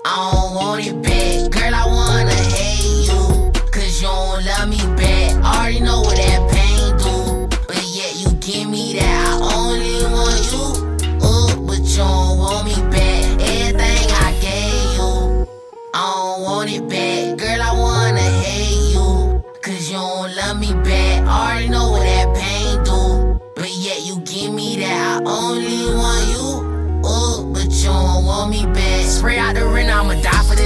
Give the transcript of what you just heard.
I don't want it back. Girl, I wanna hate you, cause you don't love me back. Already know what that pain do, but yet you give me that. I only want you, but you don't want me back. Everything I gave you, I don't want it back. Girl, I wanna hate you, cause you don't love me back. Already know what that pain do, but yet you give me that. I only want you, but you don't want me back. Spray out the rent, I'ma die for this.